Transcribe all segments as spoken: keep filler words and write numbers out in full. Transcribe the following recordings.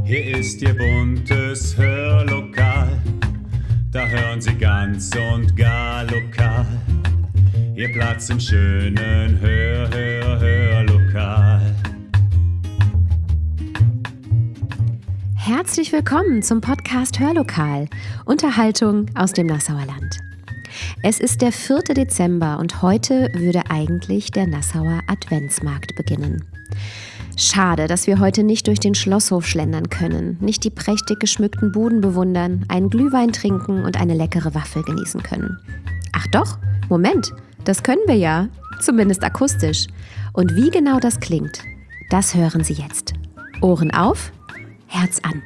Hier ist Ihr buntes Hörlokal, da hören Sie ganz und gar lokal. Ihr Platz im schönen Hör, Hör, Hörlokal. Herzlich willkommen zum Podcast Hörlokal, Unterhaltung aus dem Nassauer Land. Es ist der vierte Dezember und heute würde eigentlich der Nassauer Adventsmarkt beginnen. Schade, dass wir heute nicht durch den Schlosshof schlendern können, nicht die prächtig geschmückten Buden bewundern, einen Glühwein trinken und eine leckere Waffel genießen können. Ach doch, Moment, das können wir ja, zumindest akustisch. Und wie genau das klingt, das hören Sie jetzt. Ohren auf, Herz an.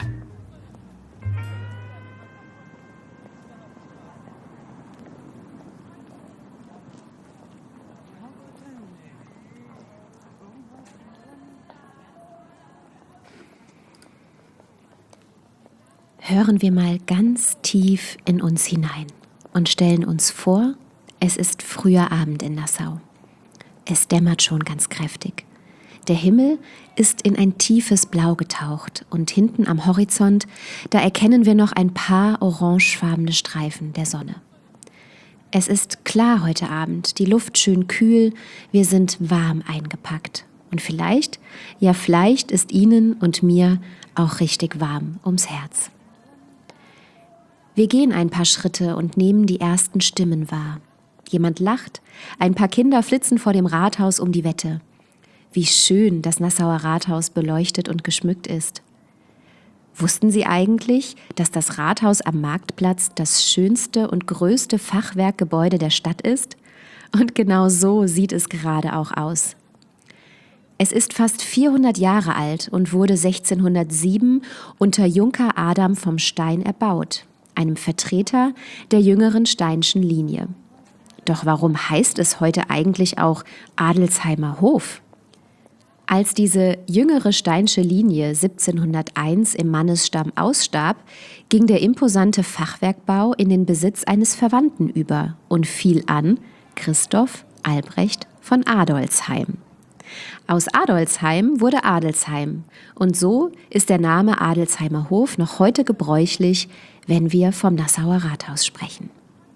Hören wir mal ganz tief in uns hinein und stellen uns vor, es ist früher Abend in Nassau. Es dämmert schon ganz kräftig. Der Himmel ist in ein tiefes Blau getaucht und hinten am Horizont, da erkennen wir noch ein paar orangefarbene Streifen der Sonne. Es ist klar heute Abend, die Luft schön kühl, wir sind warm eingepackt. Und vielleicht, ja vielleicht ist Ihnen und mir auch richtig warm ums Herz. Wir gehen ein paar Schritte und nehmen die ersten Stimmen wahr. Jemand lacht, ein paar Kinder flitzen vor dem Rathaus um die Wette. Wie schön das Nassauer Rathaus beleuchtet und geschmückt ist. Wussten Sie eigentlich, dass das Rathaus am Marktplatz das schönste und größte Fachwerkgebäude der Stadt ist? Und genau so sieht es gerade auch aus. Es ist fast vierhundert Jahre alt und wurde sechzehnhundertsieben unter Junker Adam vom Stein erbaut, einem Vertreter der jüngeren Steinschen Linie. Doch warum heißt es heute eigentlich auch Adelsheimer Hof? Als diese jüngere Steinsche Linie siebzehnhunderteins im Mannesstamm ausstarb, ging der imposante Fachwerkbau in den Besitz eines Verwandten über und fiel an Christoph Albrecht von Adolzheim. Aus Adolzheim wurde Adelsheim und so ist der Name Adelsheimer Hof noch heute gebräuchlich, wenn wir vom Nassauer Rathaus sprechen.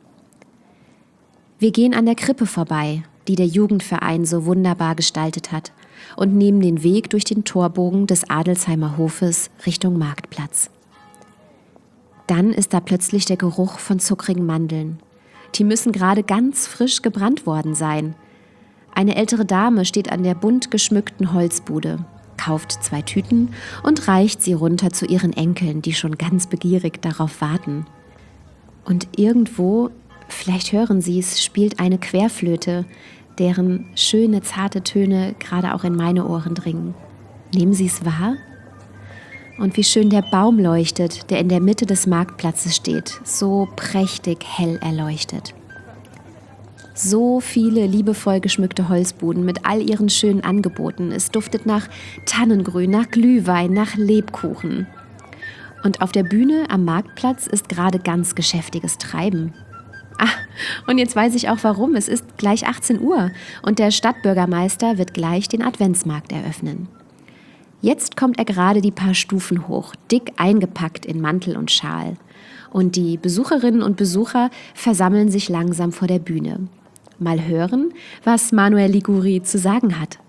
Wir gehen an der Krippe vorbei, die der Jugendverein so wunderbar gestaltet hat, und nehmen den Weg durch den Torbogen des Adelsheimer Hofes Richtung Marktplatz. Dann ist da plötzlich der Geruch von zuckrigen Mandeln. Die müssen gerade ganz frisch gebrannt worden sein. Eine ältere Dame steht an der bunt geschmückten Holzbude, kauft zwei Tüten und reicht sie runter zu ihren Enkeln, die schon ganz begierig darauf warten. Und irgendwo, vielleicht hören Sie es, spielt eine Querflöte, deren schöne, zarte Töne gerade auch in meine Ohren dringen. Nehmen Sie es wahr? Und wie schön der Baum leuchtet, der in der Mitte des Marktplatzes steht, so prächtig hell erleuchtet. So viele liebevoll geschmückte Holzbuden mit all ihren schönen Angeboten. Es duftet nach Tannengrün, nach Glühwein, nach Lebkuchen. Und auf der Bühne am Marktplatz ist gerade ganz geschäftiges Treiben. Ah, und jetzt weiß ich auch warum. Es ist gleich achtzehn Uhr und der Stadtbürgermeister wird gleich den Adventsmarkt eröffnen. Jetzt kommt er gerade die paar Stufen hoch, dick eingepackt in Mantel und Schal. Und die Besucherinnen und Besucher versammeln sich langsam vor der Bühne. Mal hören, was Manuel Liguri zu sagen hat.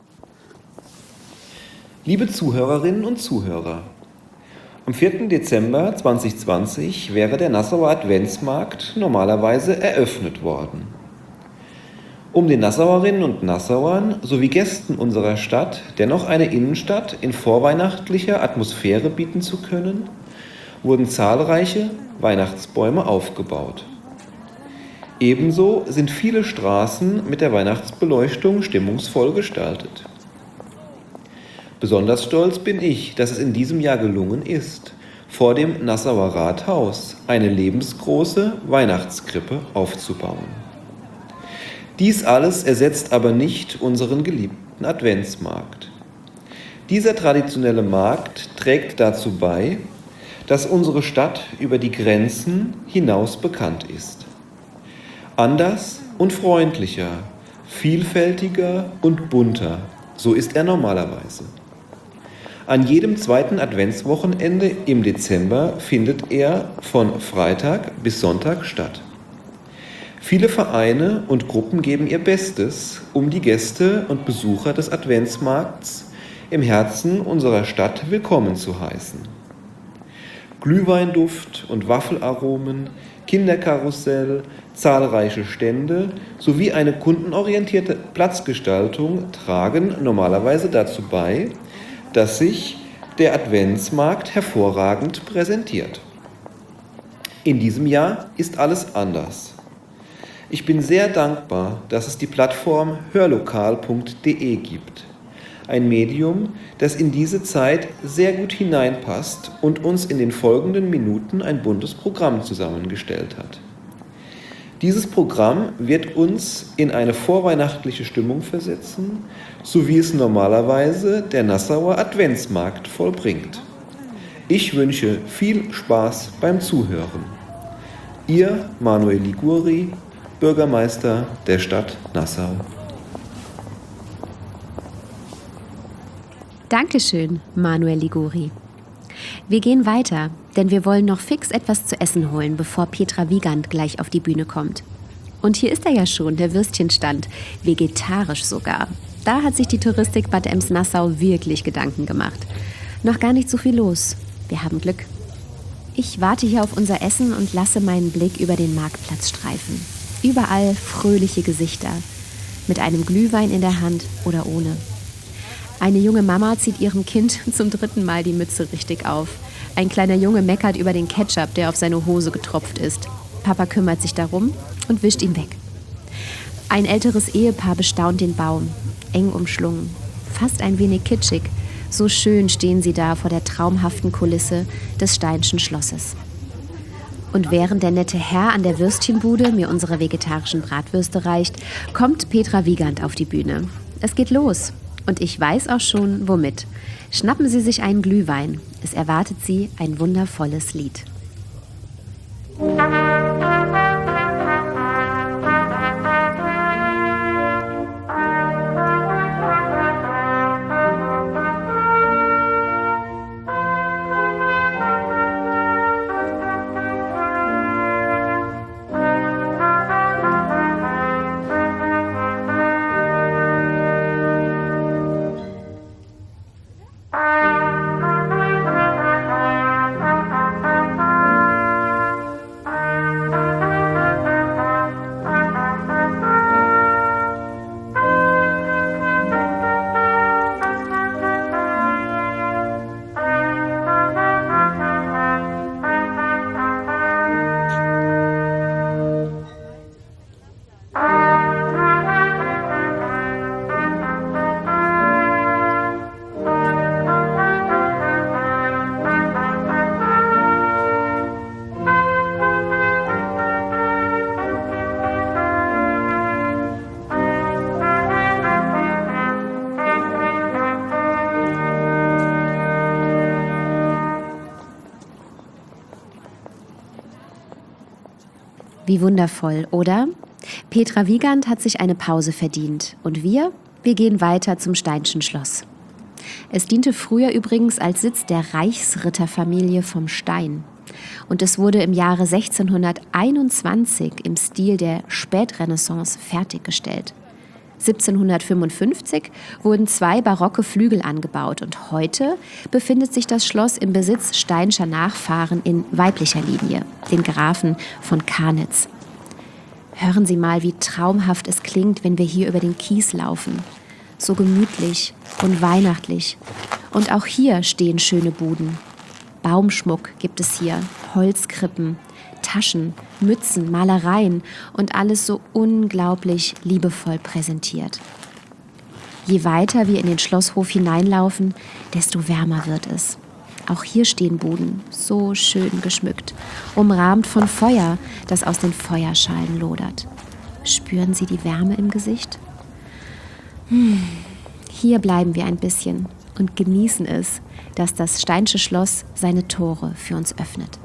Liebe Zuhörerinnen und Zuhörer, am vierten Dezember zweitausendzwanzig wäre der Nassauer Adventsmarkt normalerweise eröffnet worden. Um den Nassauerinnen und Nassauern sowie Gästen unserer Stadt dennoch eine Innenstadt in vorweihnachtlicher Atmosphäre bieten zu können, wurden zahlreiche Weihnachtsbäume aufgebaut. Ebenso sind viele Straßen mit der Weihnachtsbeleuchtung stimmungsvoll gestaltet. Besonders stolz bin ich, dass es in diesem Jahr gelungen ist, vor dem Nassauer Rathaus eine lebensgroße Weihnachtskrippe aufzubauen. Dies alles ersetzt aber nicht unseren geliebten Adventsmarkt. Dieser traditionelle Markt trägt dazu bei, dass unsere Stadt über die Grenzen hinaus bekannt ist. Anders und freundlicher, vielfältiger und bunter, so ist er normalerweise. An jedem zweiten Adventswochenende im Dezember findet er von Freitag bis Sonntag statt. Viele Vereine und Gruppen geben ihr Bestes, um die Gäste und Besucher des Adventsmarkts im Herzen unserer Stadt willkommen zu heißen. Glühweinduft und Waffelaromen, Kinderkarussell, zahlreiche Stände sowie eine kundenorientierte Platzgestaltung tragen normalerweise dazu bei, dass sich der Adventsmarkt hervorragend präsentiert. In diesem Jahr ist alles anders. Ich bin sehr dankbar, dass es die Plattform hörlokal punkt de gibt. Ein Medium, das in diese Zeit sehr gut hineinpasst und uns in den folgenden Minuten ein buntes Programm zusammengestellt hat. Dieses Programm wird uns in eine vorweihnachtliche Stimmung versetzen, so wie es normalerweise der Nassauer Adventsmarkt vollbringt. Ich wünsche viel Spaß beim Zuhören. Ihr Manuel Liguori, Bürgermeister der Stadt Nassau. Dankeschön, Manuel Liguori. Wir gehen weiter, denn wir wollen noch fix etwas zu essen holen, bevor Petra Wiegand gleich auf die Bühne kommt. Und hier ist er ja schon, der Würstchenstand, vegetarisch sogar. Da hat sich die Touristik Bad Ems-Nassau wirklich Gedanken gemacht. Noch gar nicht so viel los. Wir haben Glück. Ich warte hier auf unser Essen und lasse meinen Blick über den Marktplatz streifen. Überall fröhliche Gesichter, mit einem Glühwein in der Hand oder ohne. Eine junge Mama zieht ihrem Kind zum dritten Mal die Mütze richtig auf. Ein kleiner Junge meckert über den Ketchup, der auf seine Hose getropft ist. Papa kümmert sich darum und wischt ihn weg. Ein älteres Ehepaar bestaunt den Baum, eng umschlungen, fast ein wenig kitschig. So schön stehen sie da vor der traumhaften Kulisse des Steinschen Schlosses. Und während der nette Herr an der Würstchenbude mir unsere vegetarischen Bratwürste reicht, kommt Petra Wiegand auf die Bühne. Es geht los. Und ich weiß auch schon, womit. Schnappen Sie sich einen Glühwein. Es erwartet Sie ein wundervolles Lied. Wie wundervoll, oder? Petra Wiegand hat sich eine Pause verdient. Und wir? Wir gehen weiter zum Steinschen Schloss. Es diente früher übrigens als Sitz der Reichsritterfamilie vom Stein. Und es wurde im Jahre sechzehnhunderteinundzwanzig im Stil der Spätrenaissance fertiggestellt. siebzehnhundertfünfundfünfzig wurden zwei barocke Flügel angebaut und heute befindet sich das Schloss im Besitz Steinscher Nachfahren in weiblicher Linie, den Grafen von Karnitz. Hören Sie mal, wie traumhaft es klingt, wenn wir hier über den Kies laufen. So gemütlich und weihnachtlich. Und auch hier stehen schöne Buden. Baumschmuck gibt es hier, Holzkrippen, Taschen, Mützen, Malereien und alles so unglaublich liebevoll präsentiert. Je weiter wir in den Schlosshof hineinlaufen, desto wärmer wird es. Auch hier stehen Buden, so schön geschmückt, umrahmt von Feuer, das aus den Feuerschalen lodert. Spüren Sie die Wärme im Gesicht? Hm. Hier bleiben wir ein bisschen und genießen es, dass das Steinsche Schloss seine Tore für uns öffnet.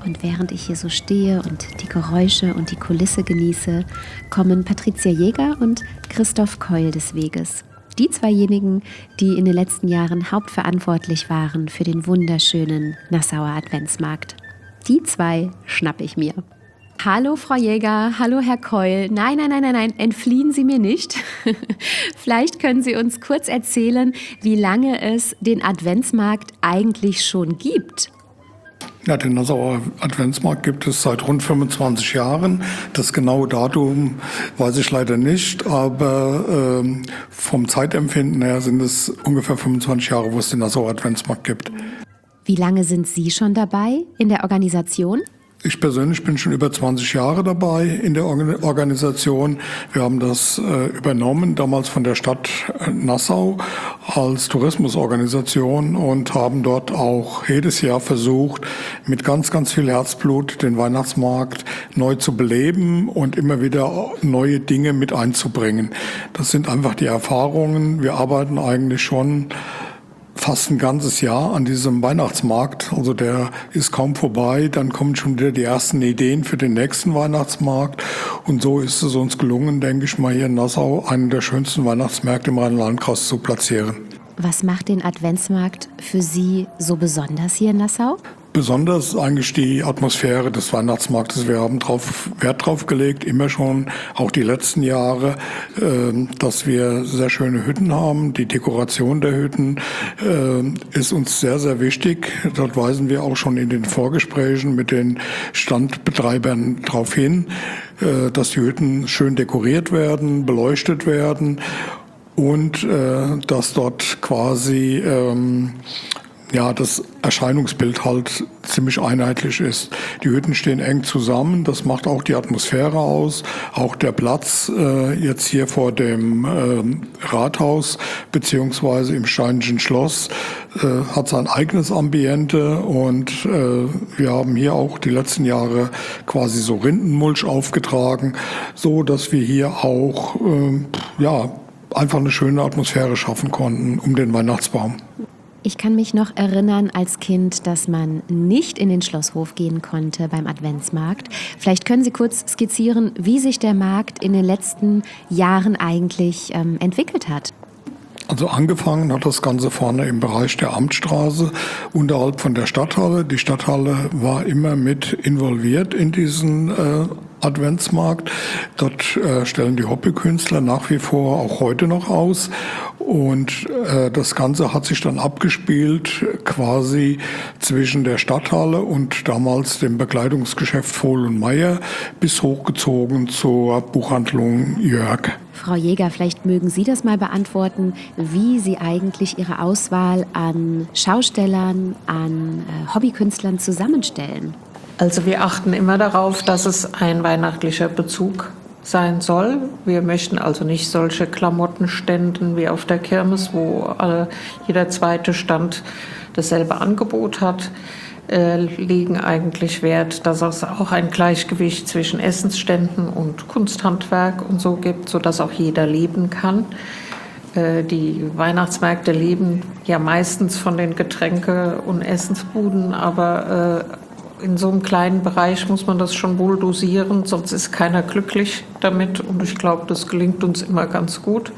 Und während ich hier so stehe und die Geräusche und die Kulisse genieße, kommen Patricia Jäger und Christoph Keul des Weges. Die zweijenigen, die in den letzten Jahren hauptverantwortlich waren für den wunderschönen Nassauer Adventsmarkt. Die zwei schnapp ich mir. Hallo Frau Jäger, hallo Herr Keul. Nein, nein, nein, nein, nein, entfliehen Sie mir nicht. Vielleicht können Sie uns kurz erzählen, wie lange es den Adventsmarkt eigentlich schon gibt. Ja, den Nassauer Adventsmarkt gibt es seit rund fünfundzwanzig Jahren. Das genaue Datum weiß ich leider nicht, aber ähm, vom Zeitempfinden her sind es ungefähr fünfundzwanzig Jahre, wo es den Nassauer Adventsmarkt gibt. Wie lange sind Sie schon dabei in der Organisation? Ich persönlich bin schon über zwanzig Jahre dabei in der Organisation. Wir haben das äh, übernommen, damals von der Stadt Nassau als Tourismusorganisation und haben dort auch jedes Jahr versucht, mit ganz, ganz viel Herzblut den Weihnachtsmarkt neu zu beleben und immer wieder neue Dinge mit einzubringen. Das sind einfach die Erfahrungen. Wir arbeiten eigentlich schon fast ein ganzes Jahr an diesem Weihnachtsmarkt. Also der ist kaum vorbei. Dann kommen schon wieder die ersten Ideen für den nächsten Weihnachtsmarkt. Und so ist es uns gelungen, denke ich mal, hier in Nassau einen der schönsten Weihnachtsmärkte im Rheinland-Pfalz zu platzieren. Was macht den Adventsmarkt für Sie so besonders hier in Nassau? Besonders eigentlich die Atmosphäre des Weihnachtsmarktes. Wir haben drauf, Wert drauf gelegt, immer schon, auch die letzten Jahre, äh, dass wir sehr schöne Hütten haben. Die Dekoration der Hütten äh, ist uns sehr, sehr wichtig. Dort weisen wir auch schon in den Vorgesprächen mit den Standbetreibern darauf hin, äh, dass die Hütten schön dekoriert werden, beleuchtet werden und äh, dass dort quasi ähm, ja, das Erscheinungsbild halt ziemlich einheitlich ist. Die Hütten stehen eng zusammen, das macht auch die Atmosphäre aus. Auch der Platz äh, jetzt hier vor dem äh, Rathaus beziehungsweise im Steinischen Schloss äh, hat sein eigenes Ambiente und äh, wir haben hier auch die letzten Jahre quasi so Rindenmulch aufgetragen, so dass wir hier auch äh, ja, einfach eine schöne Atmosphäre schaffen konnten um den Weihnachtsbaum. Ich kann mich noch erinnern als Kind, dass man nicht in den Schlosshof gehen konnte beim Adventsmarkt. Vielleicht können Sie kurz skizzieren, wie sich der Markt in den letzten Jahren eigentlich ähm, entwickelt hat. Also angefangen hat das Ganze vorne im Bereich der Amtsstraße, unterhalb von der Stadthalle. Die Stadthalle war immer mit involviert in diesen äh, Adventsmarkt. Dort äh, stellen die Hobbykünstler nach wie vor auch heute noch aus. Und äh, das Ganze hat sich dann abgespielt quasi zwischen der Stadthalle und damals dem Bekleidungsgeschäft Vohl und Meier bis hochgezogen zur Buchhandlung Jörg. Frau Jäger, vielleicht mögen Sie das mal beantworten, wie Sie eigentlich Ihre Auswahl an Schaustellern, an äh, Hobbykünstlern zusammenstellen. Also wir achten immer darauf, dass es ein weihnachtlicher Bezug sein soll. Wir möchten also nicht solche Klamottenständen wie auf der Kirmes, wo alle, jeder zweite Stand dasselbe Angebot hat, äh, legen eigentlich Wert, dass es auch ein Gleichgewicht zwischen Essensständen und Kunsthandwerk und so gibt, sodass auch jeder leben kann. Äh, die Weihnachtsmärkte leben ja meistens von den Getränke- und Essensbuden, aber äh, in so einem kleinen Bereich muss man das schon wohl dosieren, sonst ist keiner glücklich damit. Und ich glaube, das gelingt uns immer ganz gut,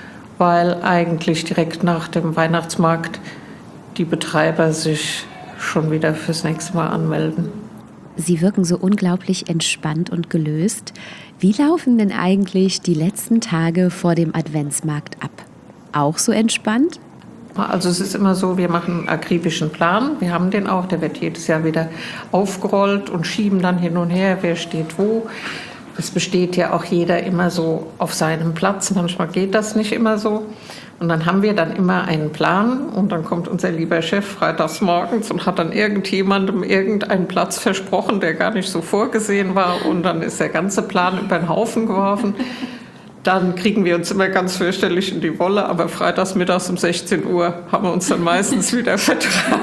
weil eigentlich direkt nach dem Weihnachtsmarkt die Betreiber sich schon wieder fürs nächste Mal anmelden. Sie wirken so unglaublich entspannt und gelöst. Wie laufen denn eigentlich die letzten Tage vor dem Adventsmarkt ab? Auch so entspannt? Also es ist immer so, wir machen einen akribischen Plan. Wir haben den auch, der wird jedes Jahr wieder aufgerollt und schieben dann hin und her, wer steht wo. Es besteht ja auch jeder immer so auf seinem Platz. Manchmal geht das nicht immer so. Und dann haben wir dann immer einen Plan und dann kommt unser lieber Chef freitags morgens und hat dann irgendjemandem irgendeinen Platz versprochen, der gar nicht so vorgesehen war. Und dann ist der ganze Plan über den Haufen geworfen. Dann kriegen wir uns immer ganz fürchterlich in die Wolle, aber freitags mittags um sechzehn Uhr haben wir uns dann meistens wieder vertragen.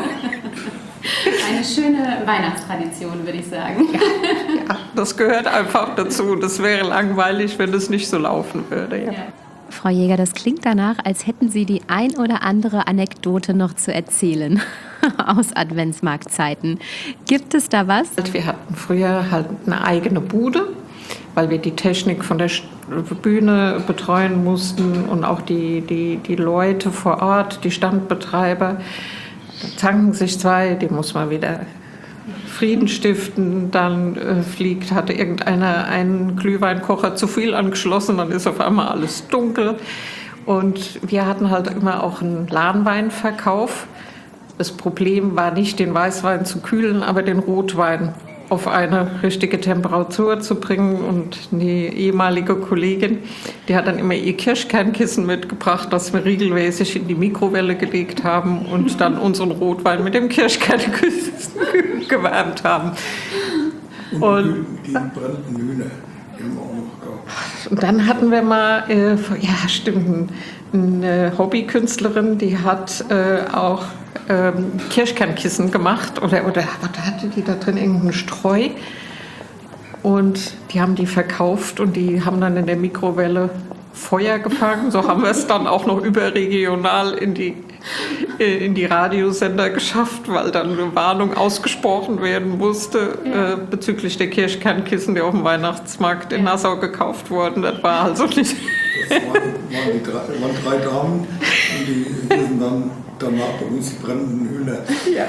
Eine schöne Weihnachtstradition, würde ich sagen. Ja, ja, das gehört einfach dazu. Das wäre langweilig, wenn es nicht so laufen würde. Ja. Ja. Frau Jäger, das klingt danach, als hätten Sie die ein oder andere Anekdote noch zu erzählen. aus Adventsmarktzeiten. Gibt es da was? Wir hatten früher halt eine eigene Bude, weil wir die Technik von der Bühne betreuen mussten und auch die, die, die Leute vor Ort, die Standbetreiber. Da zanken sich zwei, die muss man wieder Frieden stiften, dann äh, fliegt, hatte irgendeiner einen Glühweinkocher zu viel angeschlossen, dann ist auf einmal alles dunkel. Und wir hatten halt immer auch einen Lahnweinverkauf. Das Problem war nicht, den Weißwein zu kühlen, aber den Rotwein auf eine richtige Temperatur zu bringen. Und die ehemalige Kollegin, die hat dann immer ihr Kirschkernkissen mitgebracht, das wir regelmäßig in die Mikrowelle gelegt haben und dann unseren Rotwein mit dem Kirschkernkissen gewärmt haben. Und, und die brennenden Hühner im auch noch gehabt. Und dann hatten wir mal, äh, ja stimmt, eine Hobbykünstlerin, die hat äh, auch ähm, Kirschkernkissen gemacht oder, oder was hatte die da drin, irgendeinen Streu, und die haben die verkauft und die haben dann in der Mikrowelle Feuer gefangen. So haben wir es dann auch noch überregional in die, äh, in die Radiosender geschafft, weil dann eine Warnung ausgesprochen werden musste ja. äh, bezüglich der Kirschkernkissen, die auf dem Weihnachtsmarkt in Nassau gekauft wurden. Das war also nicht... Das waren, waren, die drei, waren drei Damen und die sind dann danach bei uns die brennenden Hühner. Ja.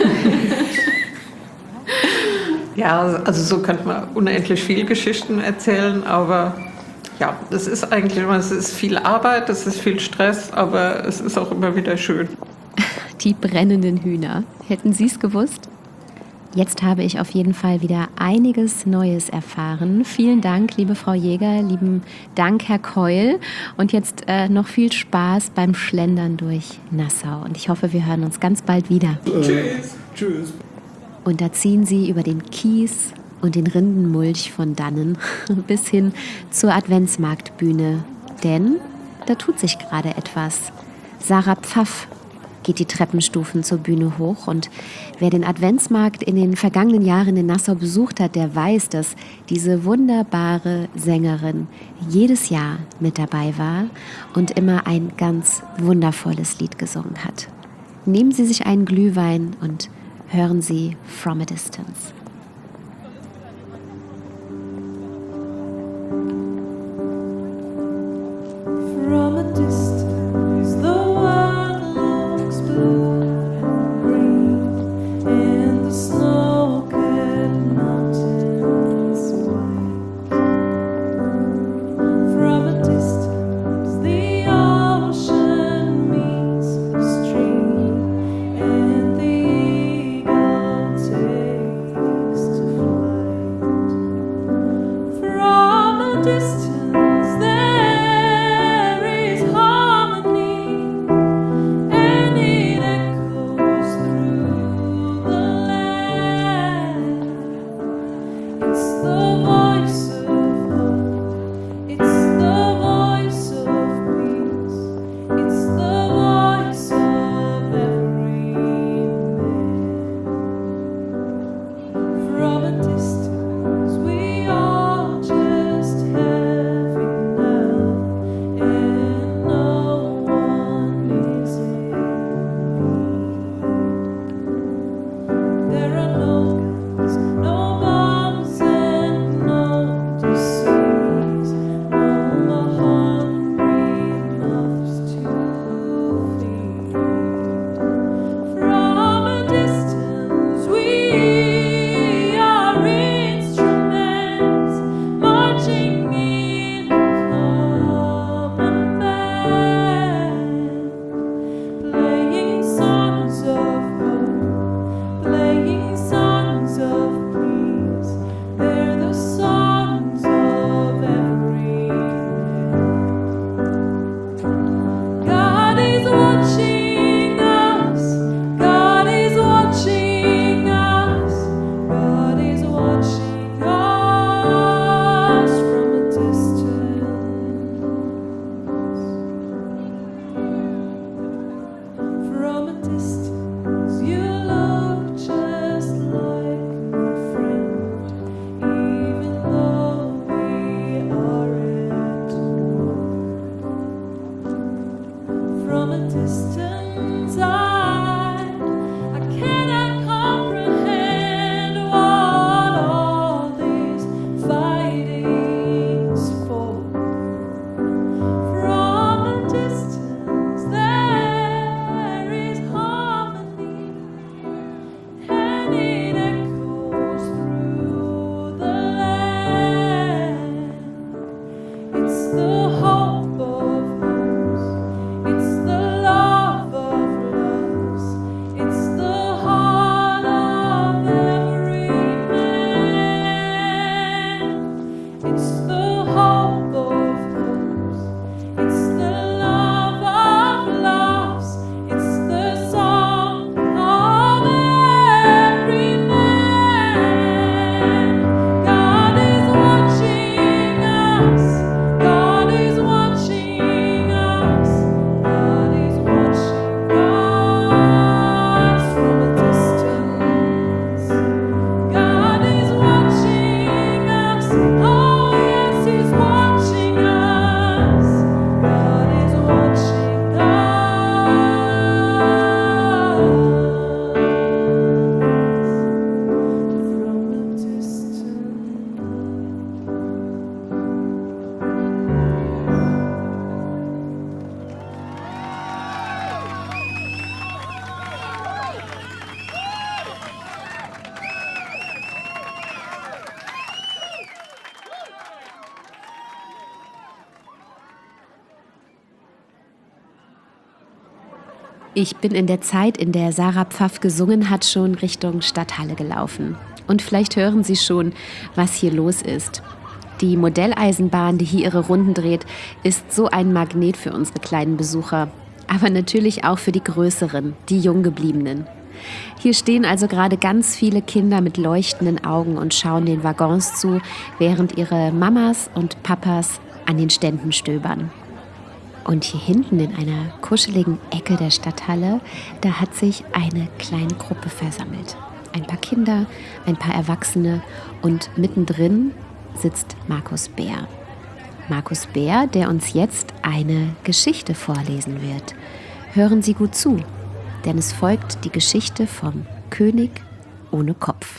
Ja, also so könnte man unendlich viele Geschichten erzählen, aber ja, es ist eigentlich immer, es ist viel Arbeit, es ist viel Stress, aber es ist auch immer wieder schön. Die brennenden Hühner. Hätten Sie es gewusst? Jetzt habe ich auf jeden Fall wieder einiges Neues erfahren. Vielen Dank, liebe Frau Jäger, lieben Dank, Herr Keul. Und jetzt äh, noch viel Spaß beim Schlendern durch Nassau. Und ich hoffe, wir hören uns ganz bald wieder. Tschüss. Tschüss. Und da ziehen Sie über den Kies und den Rindenmulch von dannen bis hin zur Adventsmarktbühne. Denn da tut sich gerade etwas. Sarah Pfaff geht die Treppenstufen zur Bühne hoch, und wer den Adventsmarkt in den vergangenen Jahren in Nassau besucht hat, der weiß, dass diese wunderbare Sängerin jedes Jahr mit dabei war und immer ein ganz wundervolles Lied gesungen hat. Nehmen Sie sich einen Glühwein und hören Sie From a Distance. From a distance, the world looks blue and green, and the snow-capped mountains white. From a distance, the ocean meets the stream, and the eagle takes Ich bin in der Zeit, in der Sarah Pfaff gesungen hat, schon Richtung Stadthalle gelaufen. Und vielleicht hören Sie schon, was hier los ist. Die Modelleisenbahn, die hier ihre Runden dreht, ist so ein Magnet für unsere kleinen Besucher. Aber natürlich auch für die Größeren, die Junggebliebenen. Hier stehen also gerade ganz viele Kinder mit leuchtenden Augen und schauen den Waggons zu, während ihre Mamas und Papas an den Ständen stöbern. Und hier hinten in einer kuscheligen Ecke der Stadthalle, da hat sich eine kleine Gruppe versammelt. Ein paar Kinder, ein paar Erwachsene und mittendrin sitzt Markus Bär. Markus Bär, der uns jetzt eine Geschichte vorlesen wird. Hören Sie gut zu, denn es folgt die Geschichte vom König ohne Kopf.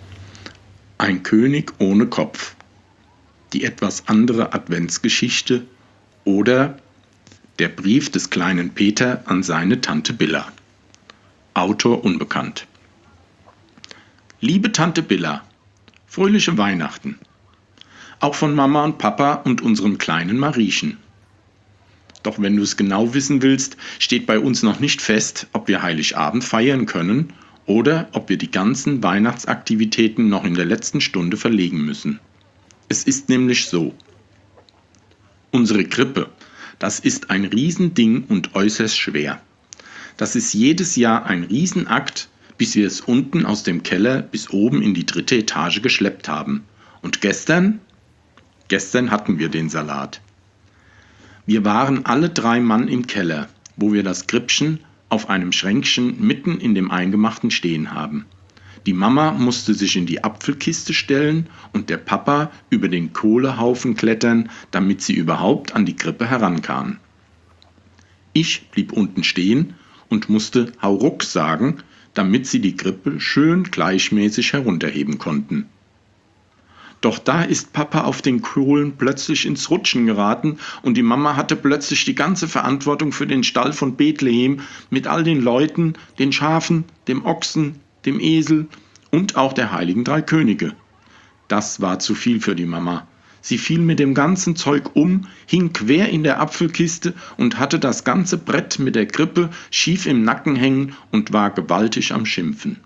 Ein König ohne Kopf. Die etwas andere Adventsgeschichte oder der Brief des kleinen Peter an seine Tante Billa. Autor unbekannt. Liebe Tante Billa, fröhliche Weihnachten. Auch von Mama und Papa und unserem kleinen Mariechen. Doch wenn du es genau wissen willst, steht bei uns noch nicht fest, ob wir Heiligabend feiern können oder ob wir die ganzen Weihnachtsaktivitäten noch in der letzten Stunde verlegen müssen. Es ist nämlich so. Unsere Krippe, das ist ein Riesending und äußerst schwer. Das ist jedes Jahr ein Riesenakt, bis wir es unten aus dem Keller bis oben in die dritte Etage geschleppt haben. Und gestern? Gestern hatten wir den Salat. Wir waren alle drei Mann im Keller, wo wir das Krippchen auf einem Schränkchen mitten in dem Eingemachten stehen haben. Die Mama musste sich in die Apfelkiste stellen und der Papa über den Kohlehaufen klettern, damit sie überhaupt an die Krippe herankam. Ich blieb unten stehen und musste Hauruck sagen, damit sie die Krippe schön gleichmäßig herunterheben konnten. Doch da ist Papa auf den Kohlen plötzlich ins Rutschen geraten und die Mama hatte plötzlich die ganze Verantwortung für den Stall von Bethlehem mit all den Leuten, den Schafen, dem Ochsen, dem Esel und auch der heiligen drei Könige. Das war zu viel für die Mama. Sie fiel mit dem ganzen Zeug um, hing quer in der Apfelkiste und hatte das ganze Brett mit der Krippe schief im Nacken hängen und war gewaltig am Schimpfen.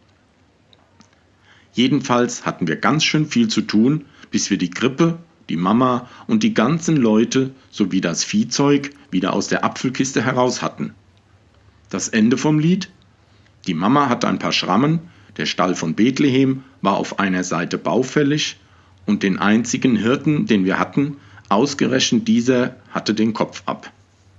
Jedenfalls hatten wir ganz schön viel zu tun, bis wir die Krippe, die Mama und die ganzen Leute sowie das Viehzeug wieder aus der Apfelkiste heraus hatten. Das Ende vom Lied? Die Mama hatte ein paar Schrammen, der Stall von Bethlehem war auf einer Seite baufällig und den einzigen Hirten, den wir hatten, ausgerechnet dieser, hatte den Kopf ab.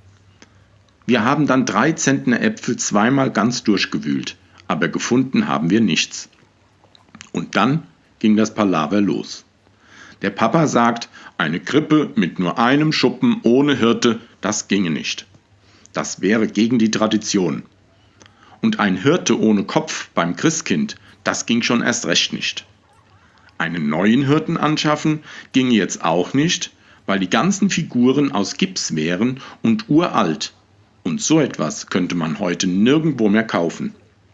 Wir haben dann drei Zentner Äpfel zweimal ganz durchgewühlt, aber gefunden haben wir nichts. Und dann ging das Palaver los. Der Papa sagt, eine Krippe mit nur einem Schuppen ohne Hirte, das ginge nicht. Das wäre gegen die Tradition. Und ein Hirte ohne Kopf beim Christkind, das ging schon erst recht nicht. Einen neuen Hirten anschaffen ging jetzt auch nicht, weil die ganzen Figuren aus Gips wären und uralt. Und so etwas könnte man heute nirgendwo mehr kaufen.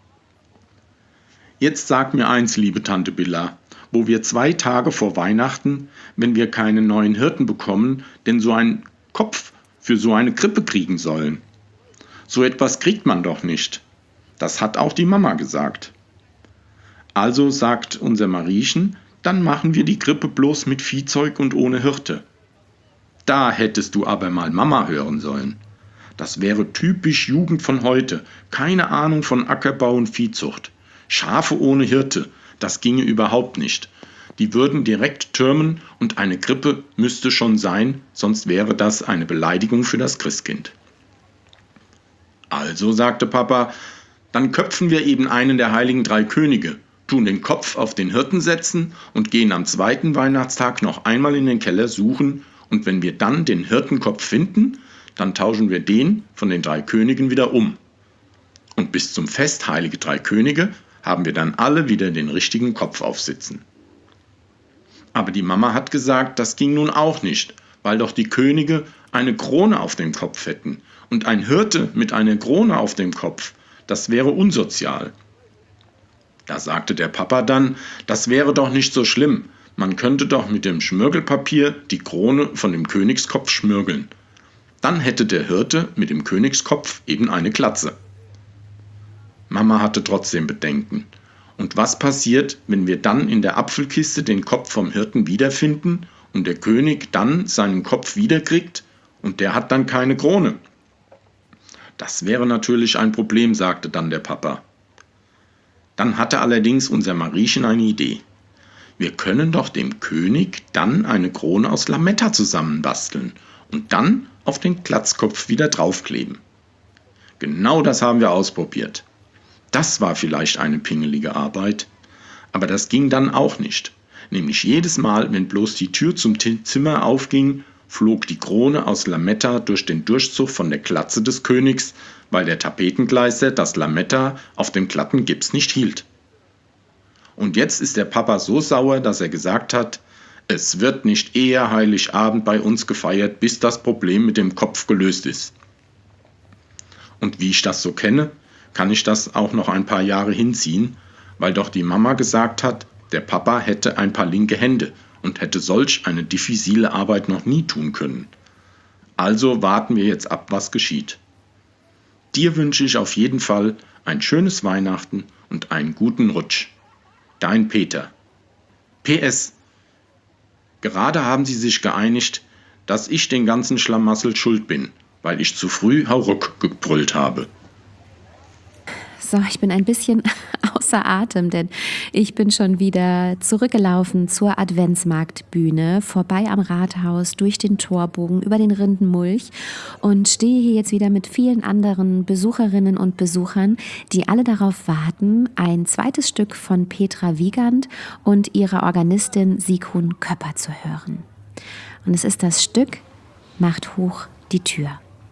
Jetzt sag mir eins, liebe Tante Billa, wo wir zwei Tage vor Weihnachten, wenn wir keinen neuen Hirten bekommen, denn so einen Kopf für so eine Krippe kriegen sollen. So etwas kriegt man doch nicht. Das hat auch die Mama gesagt. Also sagt unser Mariechen, dann machen wir die Krippe bloß mit Viehzeug und ohne Hirte. Da hättest du aber mal Mama hören sollen. Das wäre typisch Jugend von heute, keine Ahnung von Ackerbau und Viehzucht. Schafe ohne Hirte, das ginge überhaupt nicht. Die würden direkt türmen und eine Krippe müsste schon sein, sonst wäre das eine Beleidigung für das Christkind. Also, sagte Papa, dann köpfen wir eben einen der heiligen drei Könige, tun den Kopf auf den Hirten setzen und gehen am zweiten Weihnachtstag noch einmal in den Keller suchen und wenn wir dann den Hirtenkopf finden, dann tauschen wir den von den drei Königen wieder um. Und bis zum Fest Heilige Drei Könige haben wir dann alle wieder den richtigen Kopf aufsitzen. Aber die Mama hat gesagt, das ging nun auch nicht, weil doch die Könige eine Krone auf dem Kopf hätten. Und ein Hirte mit einer Krone auf dem Kopf, das wäre unsozial. Da sagte der Papa dann, das wäre doch nicht so schlimm. Man könnte doch mit dem Schmirgelpapier die Krone von dem Königskopf schmirgeln. Dann hätte der Hirte mit dem Königskopf eben eine Glatze. Mama hatte trotzdem Bedenken. Und was passiert, wenn wir dann in der Apfelkiste den Kopf vom Hirten wiederfinden und der König dann seinen Kopf wiederkriegt und der hat dann keine Krone? Das wäre natürlich ein Problem, sagte dann der Papa. Dann hatte allerdings unser Mariechen eine Idee. Wir können doch dem König dann eine Krone aus Lametta zusammenbasteln und dann auf den Glatzkopf wieder draufkleben. Genau das haben wir ausprobiert. Das war vielleicht eine pingelige Arbeit, aber das ging dann auch nicht. Nämlich jedes Mal, wenn bloß die Tür zum Zimmer aufging, flog die Krone aus Lametta durch den Durchzug von der Glatze des Königs, weil der Tapetengleißer das Lametta auf dem glatten Gips nicht hielt. Und jetzt ist der Papa so sauer, dass er gesagt hat, es wird nicht eher Heiligabend bei uns gefeiert, bis das Problem mit dem Kopf gelöst ist. Und wie ich das so kenne, kann ich das auch noch ein paar Jahre hinziehen, weil doch die Mama gesagt hat, der Papa hätte ein paar linke Hände und hätte solch eine diffizile Arbeit noch nie tun können. Also warten wir jetzt ab, was geschieht. Dir wünsche ich auf jeden Fall ein schönes Weihnachten und einen guten Rutsch. Dein Peter. P S. Gerade haben sie sich geeinigt, dass ich den ganzen Schlamassel schuld bin, weil ich zu früh Hauruck gebrüllt habe. So, ich bin ein bisschen außer Atem, denn ich bin schon wieder zurückgelaufen zur Adventsmarktbühne, vorbei am Rathaus, durch den Torbogen, über den Rindenmulch und stehe hier jetzt wieder mit vielen anderen Besucherinnen und Besuchern, die alle darauf warten, ein zweites Stück von Petra Wiegand und ihrer Organistin Sigrun Köpper zu hören. Und es ist das Stück Macht hoch die Tür.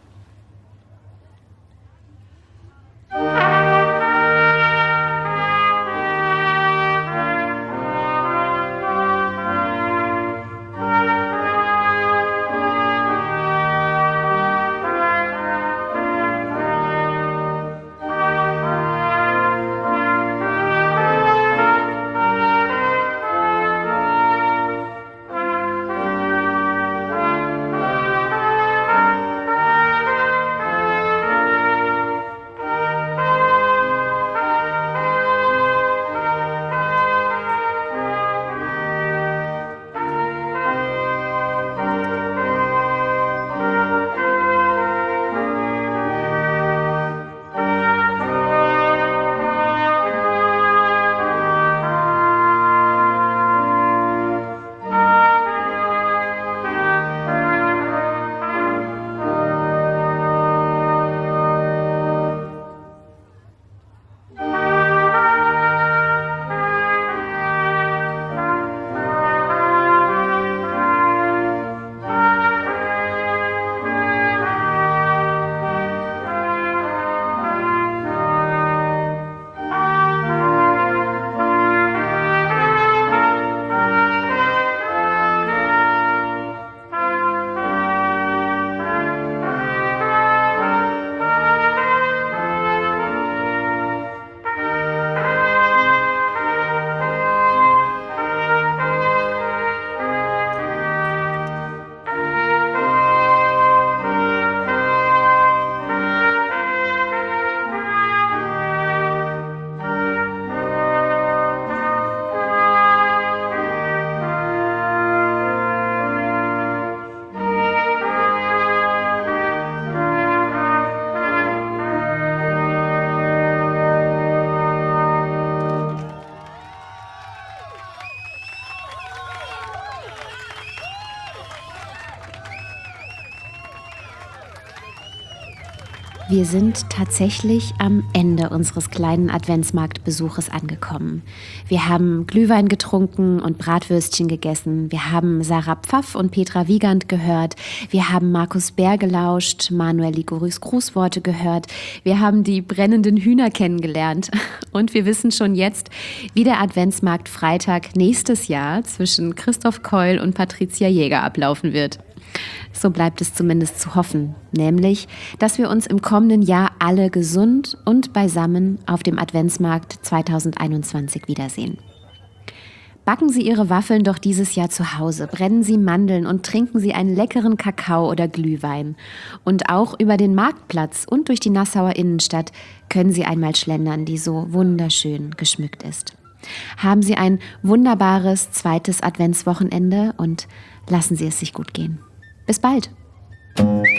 Wir sind tatsächlich am Ende unseres kleinen Adventsmarktbesuches angekommen. Wir haben Glühwein getrunken und Bratwürstchen gegessen. Wir haben Sarah Pfaff und Petra Wiegand gehört. Wir haben Markus Bär gelauscht, Manuel Ligorys Grußworte gehört. Wir haben die brennenden Hühner kennengelernt. Und wir wissen schon jetzt, wie der Adventsmarkt Freitag nächstes Jahr zwischen Christoph Keul und Patricia Jäger ablaufen wird. So bleibt es zumindest zu hoffen, nämlich, dass wir uns im kommenden Jahr alle gesund und beisammen auf dem Adventsmarkt zweitausendeinundzwanzig wiedersehen. Backen Sie Ihre Waffeln doch dieses Jahr zu Hause, brennen Sie Mandeln und trinken Sie einen leckeren Kakao oder Glühwein. Und auch über den Marktplatz und durch die Nassauer Innenstadt können Sie einmal schlendern, die so wunderschön geschmückt ist. Haben Sie ein wunderbares zweites Adventswochenende und lassen Sie es sich gut gehen. Bis bald!